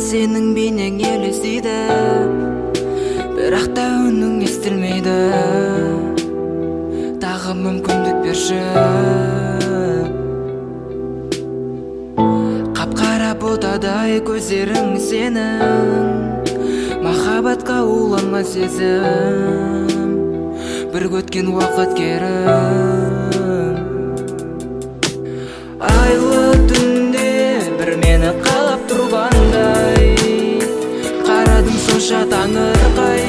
сенің бейнең елестейді, бірақ та үнің естілмейді. Тағы мүмкіндік берші. Қап-қара ботадай көздерің сенің, махаббатқа уланған сезім, бірге өткен уақыт керім. Айлы түнде бір мені қалап тұрғандай, қарадым сонша таңырқай.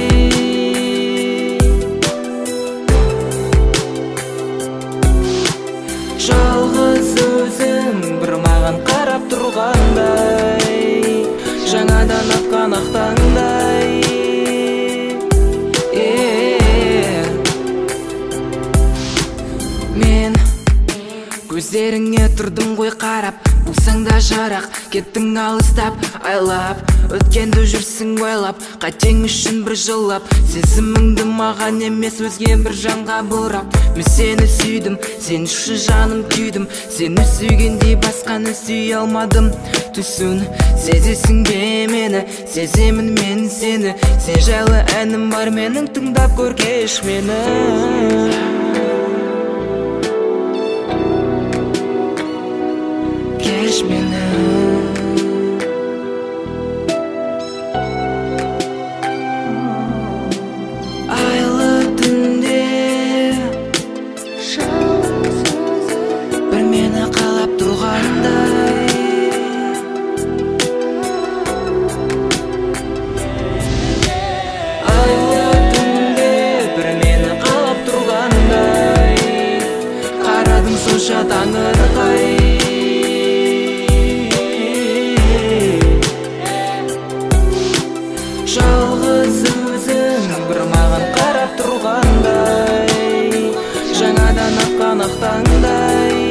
Жалғыз өзің бір маған қарап тұрғандай, жаңадан атқан ақ таңдай. Мен көздеріңе тұрдым ғой қарап, болсаң да жарақ, кеттің алыстап, айлап, өткенді жүрсің ойлап, қатең үшін бір жылап, сезіміңді маған емес өзге бір жанға бұрап. Мен сені сүйдім, сен үшін жаным күйдім, сені сүйгендей басқаны сүйе алмадым. Түсін сезесің бе мені, сеземін мен сені, сен жайлы әнім бар менің, тыңдап көр кеш мені. Кеш мені. Айлы түнде бір мені қалап тұрғандай, айлы түнде бір мені қалап тұрғандай, қарадым сонша таңырқай. Жалғыз өзің бір маған қарап тұрғандай, жаңадан атқан ақ таңдай.